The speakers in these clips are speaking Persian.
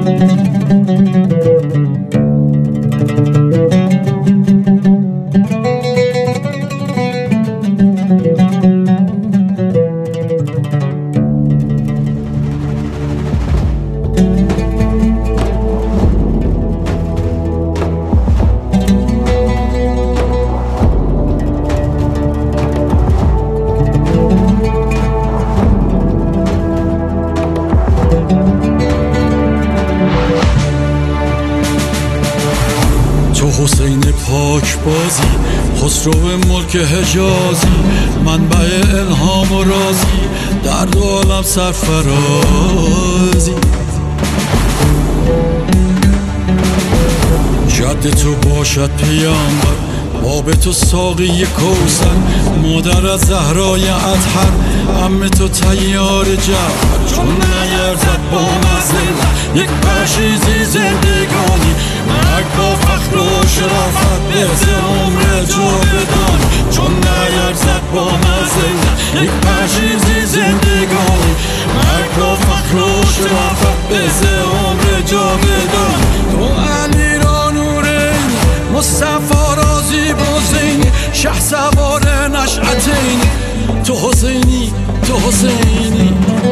تو حسین پاک بازی، خسرو ملک حجازی، منبع الهام و رازی، در دو عالم سرفرازی. جد تو باشد پیامبر، باب تو ساقی کوثر، مادر از زهرای اطهر، عم تو طیار جعفر. چون نیرزد با مزل یک پشیزی زندگانی، مرگ با فخر و شرافت به عمر جاودانی. چون نیرزد با مزل یک پشیزی زندگانی، مرگ با فخر و شرافت به عمر جاودانی. تو علی را نورین، مصطفی را زیبازین، شه سوار نشأتین، تو حسینی تو حسینی.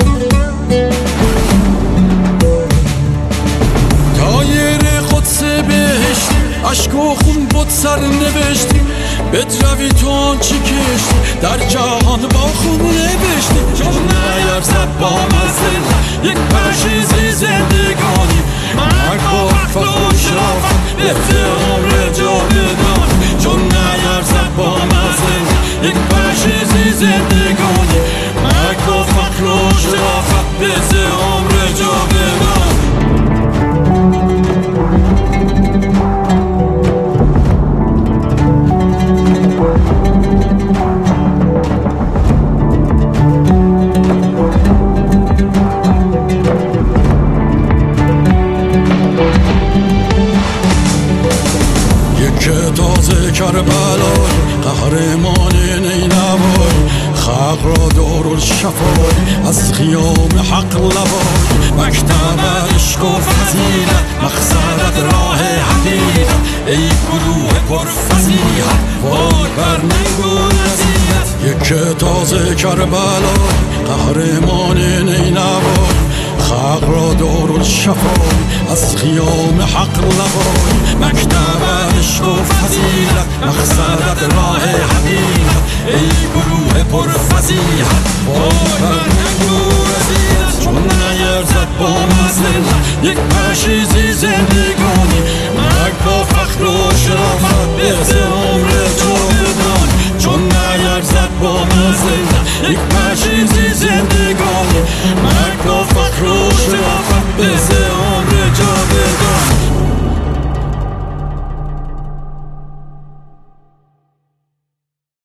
تایر قدس بهشتی، عشق و خون بود سر نوشتی، بدروی تو آنچه کشتی، در جهان با خون نوشتی. چون نیرزد با مزل یک پشیزی زندگانی، مرگ با فخر و شرافت به عمر جاودانی. چون نیرزد با مزل یک پشیزی زندگانی، مرگ با فخر و شرافت به عمر جاودانی. تازه کربلای قهرمان نینوای، خلق را دارالشفای از خیام حق لوای. مکتب عشق و فضیلت، مقصدت راه حقیقت، ای گروه پرفضیحت، وای بر ننگ و نزیحت. یک تازه کربلای قهرمان نینوای، خلق را دارالشفای از خیام حق لوای. مکتب عشق و فضیلت، مقصدت راه حقیقت، ای گروه پرفضیحت، وای بر ننگ و نزیحت. چون نیرزد با مزل یک پشیزی زندگانی، مرگ با فخر و شرافت به عمر جاودانی. چون نیرزد با مزل یک پشیزی زندگانی، مرگ با فخر و شرافت به